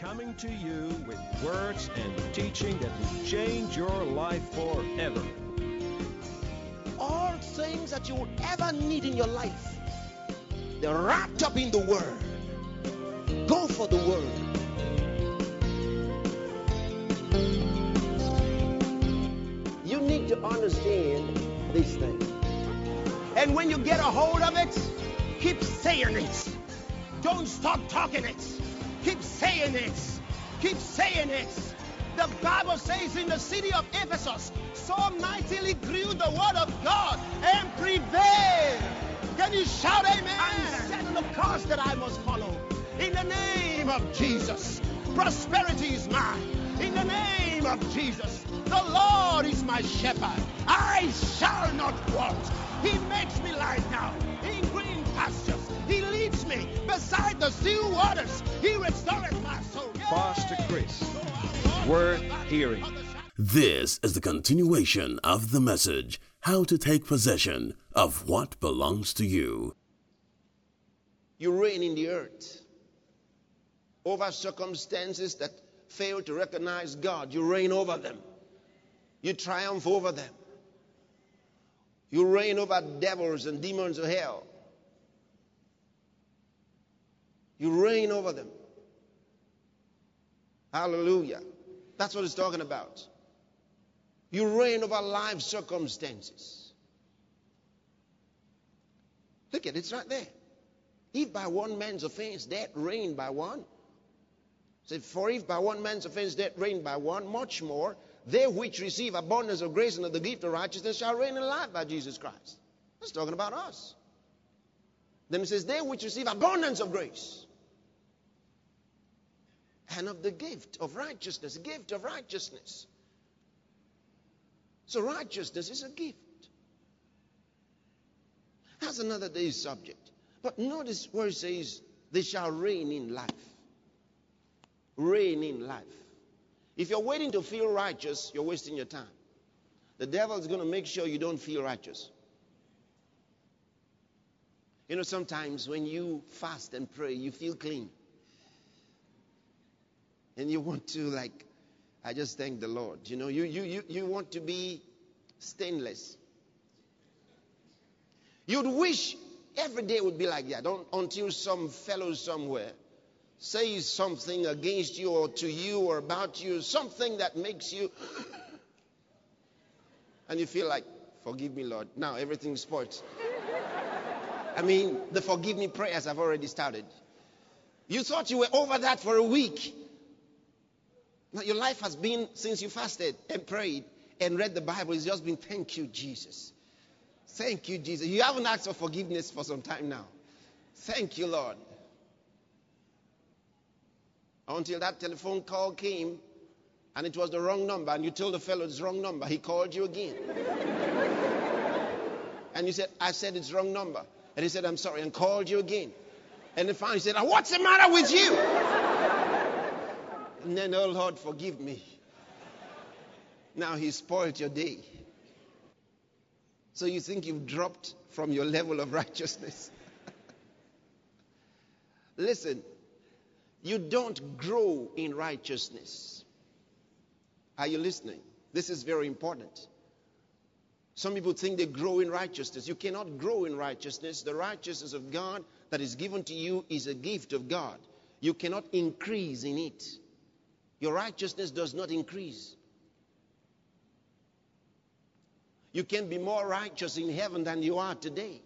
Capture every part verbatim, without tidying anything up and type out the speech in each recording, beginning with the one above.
coming to you with words and teaching that will change your life forever. All things that you would ever need in your life, they're wrapped up in the Word. Go for the Word. You need to understand these things. And when you get a hold of it, keep saying it. Don't stop talking it. Keep saying it. Keep saying it. The Bible says in the city of Ephesus, so mightily grew the word of God and prevailed. Can you shout amen? I'm setting the course that I must follow. In the name of Jesus, prosperity is mine. In the name of Jesus, the Lord is my shepherd. I shall not want. He makes me lie down in green pastures. He leads me beside the still waters. He restores my soul. Pastor Chris, worth hearing. This is the continuation of the message, How to Take Possession of What Belongs to You. You reign in the earth over circumstances that fail to recognize God. You reign over them. You triumph over them. You reign over devils and demons of hell. You reign over them. Hallelujah. That's what it's talking about. You reign over life circumstances. Look at it, it's right there. If by one man's offense death reigned by one. So for if by one man's offense death reigned by one, much more they which receive abundance of grace and of the gift of righteousness shall reign in life by Jesus Christ. That's talking about us. Then it says, they which receive abundance of grace and of the gift of righteousness. Gift of righteousness. So righteousness is a gift. That's another day's subject. But notice where it says, they shall reign in life. Reign in life. If you're waiting to feel righteous, you're wasting your time. The devil is going to make sure you don't feel righteous. You know, sometimes when you fast and pray, you feel clean. And you want to, like, I just thank the Lord. You know, you, you, you, you want to be stainless. You'd wish every day would be like that, don't, until some fellow somewhere says something against you or to you or about you, something that makes you, and you feel like, forgive me, Lord. Now everything's spoiled. I mean, the forgive me prayers have already started. You thought you were over that for a week. Now your life has been, since you fasted and prayed and read the Bible, it's just been, thank you, Jesus. Thank you, Jesus. You haven't asked for forgiveness for some time now. Thank you, Lord. Until that telephone call came and it was the wrong number and you told the fellow it's wrong number. He called you again. And you said, I said it's wrong number. And he said, I'm sorry, and called you again. And then finally he said, what's the matter with you? And then, oh Lord, forgive me. Now he spoiled your day. So you think you've dropped from your level of righteousness. Listen, you don't grow in righteousness. Are you listening? This is very important. Some people think they grow in righteousness. You cannot grow in righteousness. The righteousness of God that is given to you is a gift of God. You cannot increase in it. Your righteousness does not increase. You can be more righteous in heaven than you are today.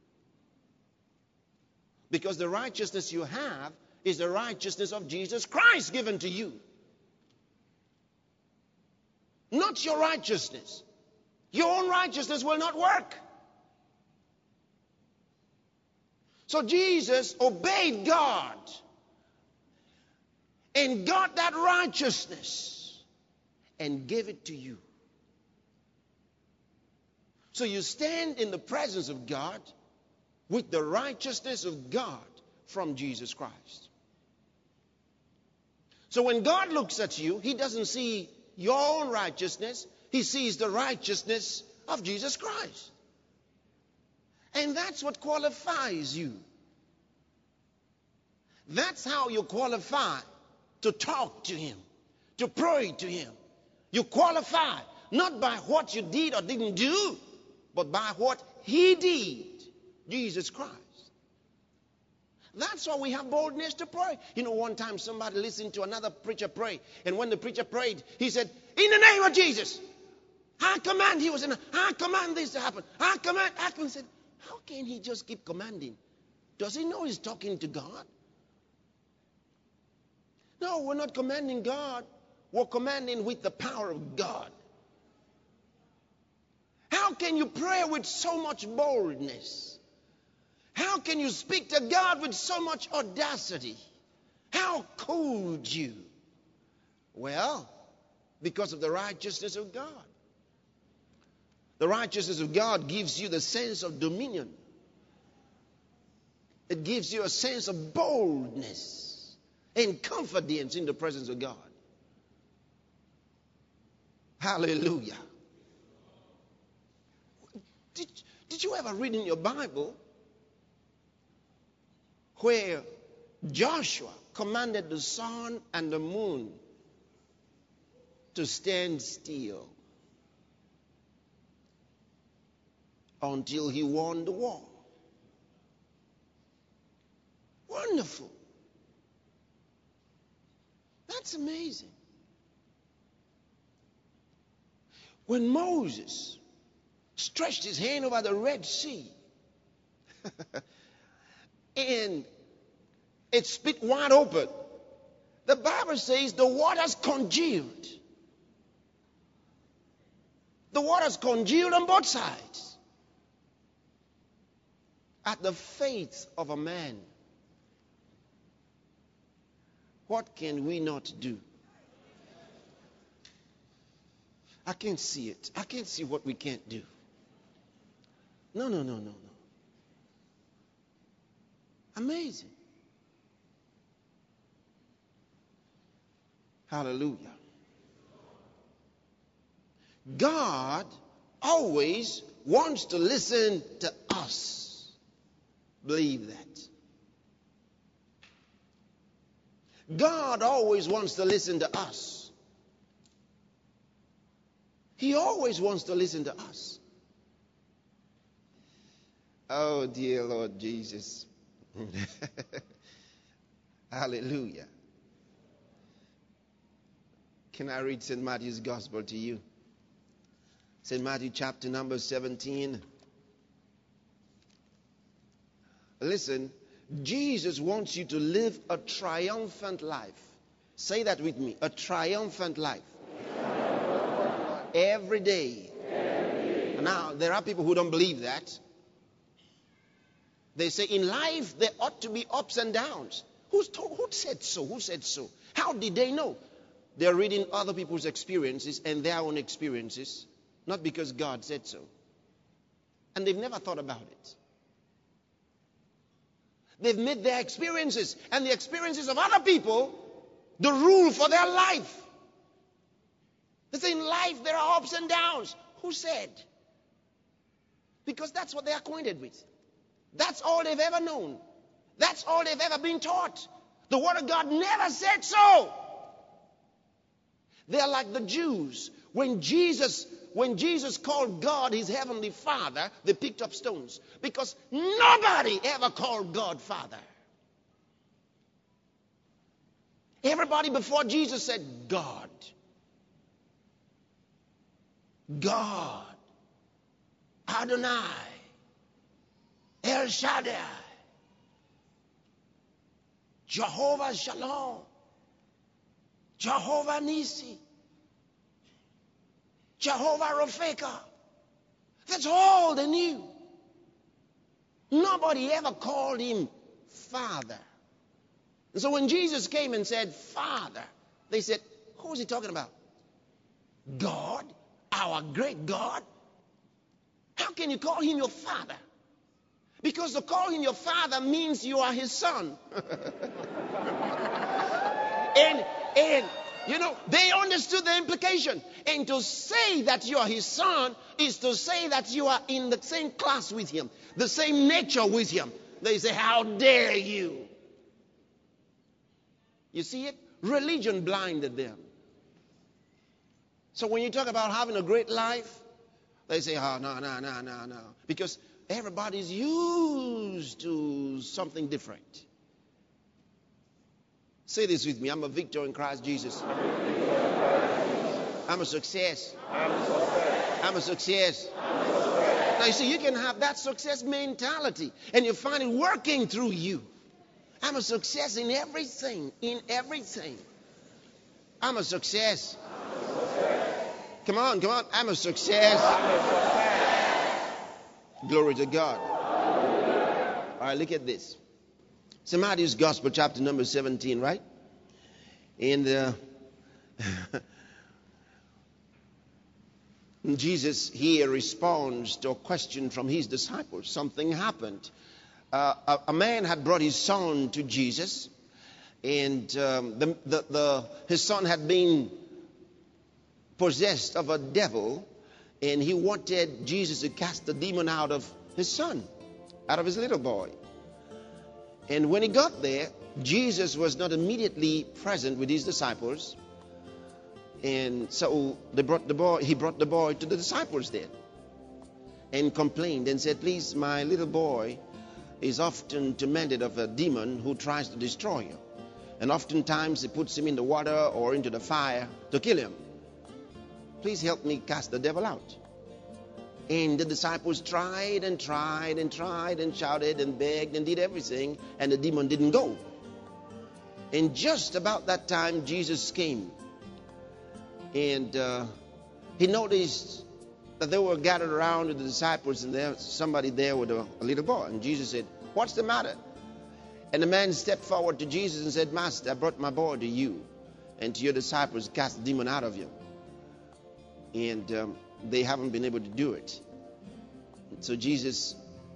Because the righteousness you have is the righteousness of Jesus Christ given to you. Not your righteousness. Your own righteousness will not work. So Jesus obeyed God and got that righteousness and gave it to you. So you stand in the presence of God with the righteousness of God from Jesus Christ. So when God looks at you, he doesn't see your own righteousness. He sees the righteousness of Jesus Christ. And that's what qualifies you. That's how you qualify to talk to him, to pray to him. You qualify not by what you did or didn't do, but by what he did, Jesus Christ. That's why we have boldness to pray. You know, one time somebody listened to another preacher pray, and when the preacher prayed, he said, in the name of Jesus, I command, he was in, a, I command this to happen. I command, I command. Said, how can he just keep commanding? Does he know he's talking to God? No, we're not commanding God. We're commanding with the power of God. How can you pray with so much boldness? How can you speak to God with so much audacity? How could you? Well, because of the righteousness of God. The righteousness of God gives you the sense of dominion. It gives you a sense of boldness and confidence in the presence of God. Hallelujah. Did, did you ever read in your Bible where Joshua commanded the sun and the moon to stand still until he won the war? Wonderful. That's amazing. When Moses stretched his hand over the Red Sea and it split wide open, the Bible says the waters congealed. The waters congealed on both sides at the faith of a man. What can we not do? I can't see it. I can't see what we can't do. No, no, no, no, no. Amazing. Hallelujah. God always wants to listen to us. Believe that. God always wants to listen to us. He always wants to listen to us. Oh, dear Lord Jesus. Hallelujah. Can I read Saint Matthew's Gospel to you? Saint Matthew chapter number seventeen. Listen, Jesus wants you to live a triumphant life. Say that with me. A triumphant life. Every day. Every day. Now, there are people who don't believe that. They say in life there ought to be ups and downs. Who's told, who said so? Who said so? How did they know? They're reading other people's experiences and their own experiences, not because God said so. And they've never thought about it. They've made their experiences and the experiences of other people the rule for their life. They say in life there are ups and downs. Who said? Because that's what they're acquainted with. That's all they've ever known. That's all they've ever been taught. The Word of God never said so. They're like the Jews. When Jesus, when Jesus called God his heavenly Father, they picked up stones. Because nobody ever called God Father. Everybody before Jesus said God. God. Adonai. El Shaddai. Jehovah Shalom. Jehovah Nisi. Jehovah Rafeka. That's all they knew. Nobody ever called him Father. And so when Jesus came and said, Father, they said, who is he talking about? God? Our great God? How can you call him your Father? Because to call him your Father means you are his son. and, and, you know, they understood the implication. And to say that you are his son is to say that you are in the same class with him, the same nature with him. They say, how dare you? You see it? Religion blinded them. So when you talk about having a great life, they say, oh, no, no, no, no, no. Because everybody's used to something different. Say this with me. I'm a victor in Christ Jesus. I'm a success. I'm a success. I'm a success. Now, you see, you can have that success mentality, and you find it working through you. I'm a success in everything. In everything. I'm a success. Come on, come on. I'm a success. Glory to God. All right, look at this. It's Matthew's Gospel, chapter number seventeen, right? And uh, Jesus here responds to a question from his disciples. Something happened. Uh, a, a man had brought his son to Jesus, and um, the, the, the, his son had been possessed of a devil, and he wanted Jesus to cast the demon out of his son, out of his little boy. And when he got there, Jesus was not immediately present with his disciples. And so they brought the boy, he brought the boy to the disciples there and complained and said, please, my little boy is often tormented of a demon who tries to destroy him. And oftentimes he puts him in the water or into the fire to kill him. Please help me cast the devil out. And the disciples tried and tried and tried and shouted and begged and did everything, and the demon didn't go. And just about that time, Jesus came. And uh, he noticed that they were gathered around with the disciples, and there was somebody there with a, a little boy. And Jesus said, what's the matter? And the man stepped forward to Jesus and said, Master, I brought my boy to you and to your disciples to cast the demon out of him. And um, they haven't been able to do it. So Jesus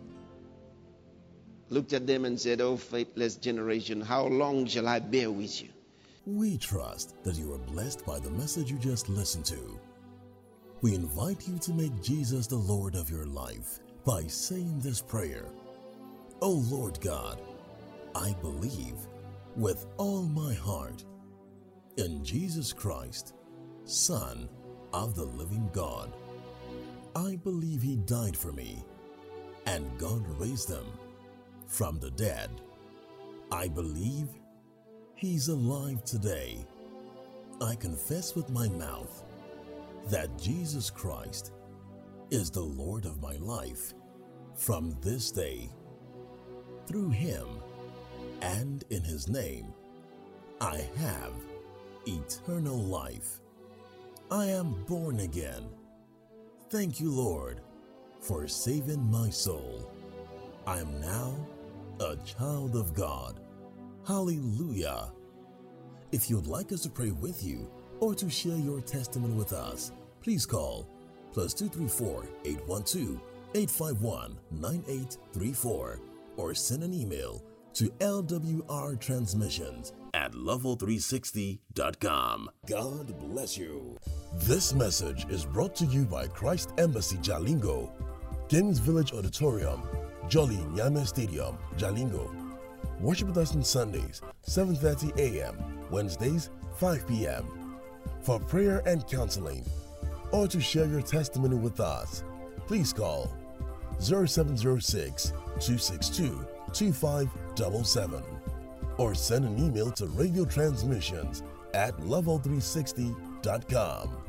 looked at them and said, oh, faithless generation, how long shall I bear with you? We trust that you are blessed by the message you just listened to. We invite you to make Jesus the Lord of your life by saying this prayer. Oh Lord God, I believe with all my heart in Jesus Christ, Son of the living God. I believe he died for me, and God raised him from the dead. I believe he's alive today. I confess with my mouth that Jesus Christ is the Lord of my life from this day. Through him and in his name, I have eternal life. I am born again. Thank you, Lord, for saving my soul. I am now a child of God. Hallelujah. If you'd like us to pray with you or to share your testimony with us, please call plus two three four, eight one two, eight five one, nine eight three four or send an email to L W R transmissions at level three sixty dot com. God bless you. This message is brought to you by Christ Embassy Jalingo, Kings Village Auditorium, Jolly Nyame Stadium, Jalingo. Worship with us on Sundays, seven thirty a m, Wednesdays, five p m For prayer and counseling, or to share your testimony with us, please call zero seven zero six, two six two, two five seven seven or send an email to radio transmissions at level three sixty dot com.